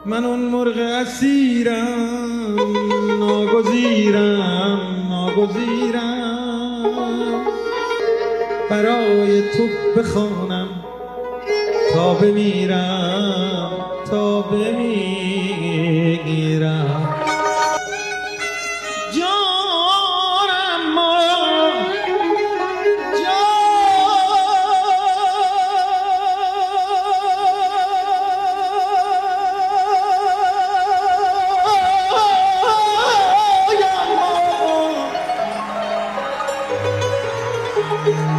من اون مرغ اسیرم، ناگزیرم برای تو بخوانم تا بمیرم، تا بمیرم.